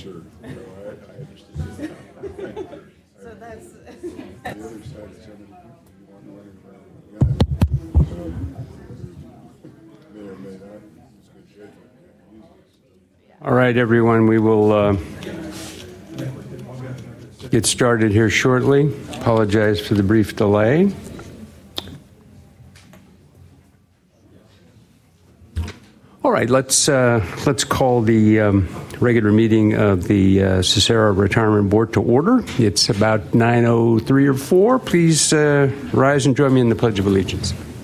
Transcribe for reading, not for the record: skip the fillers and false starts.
sir. I understand. So that's. The other side is how many people you want running around. May or may not. It's good judgment. All right, everyone, we will get started here shortly. Apologize for the brief delay. All right, let's call the regular meeting of the Cicero Retirement Board to order. It's about 9:03 or 4. Please rise and join me in the Pledge of Allegiance.